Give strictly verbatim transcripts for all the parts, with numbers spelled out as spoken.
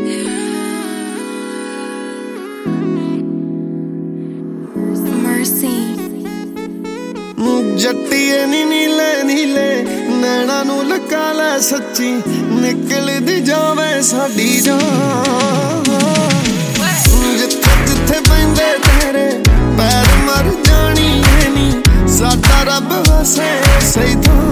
जट्टिए नी नीले नीले नैना नू लका लै सच्ची निकलदी जावे साडी जान। जिथे जिथे पैंदे तेरे पैर मर जानी है नी साडा रब वसे सही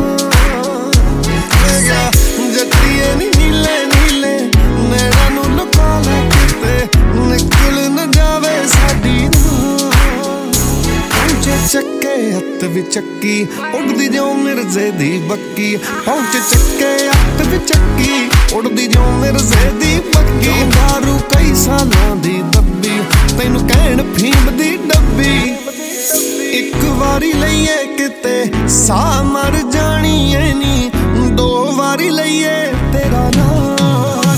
थां। जट्टिए नी नीले नीले नैना नू लका लै किते निकल न जावे साडी चक्के हत्थ भी चक्की उड़दी जो मिर्जे दी बक्की। पहुंच चक्के हत्थ भी चक्की उड़दी जो मिर्जे दी बक्की। दारू कई सालां दी दब्बी तैनू कहण फीम दी डब्बी। एक वारी लईए किते सा मर जानी है नी दो वारी लईए तेरा नाम।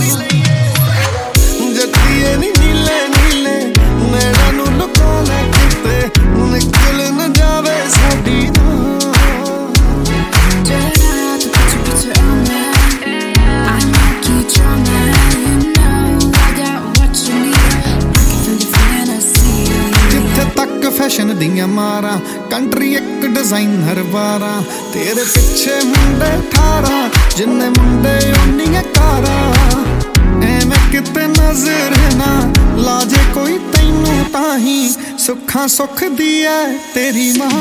जट्टिए नी नीले नीले नैना नू लुका लै किते निकल न जावे साडी फैशन दियां मारा कंट्री एक डिजाइनर बारा तेरे पिछे मुंडे ठारा जिन्ने मुंडे उन्नियां कारा। एवें किते नजर ना लाजे कोई तैनू ताही सुखा सुख दी है तेरी मां।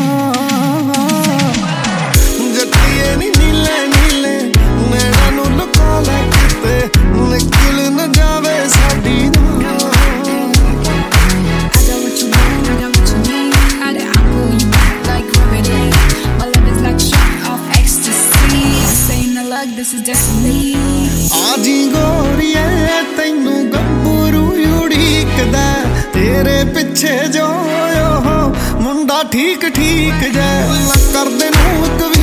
जट्टिए नी नीले नीले नैना नू लुका लै किते निकल न जावे साडी This is destiny. आजी गोरिए तैनू गब्बरू उड़ीकदा तेरे पिछे जो मुंडा ठीक ठीक जै कर दे नूं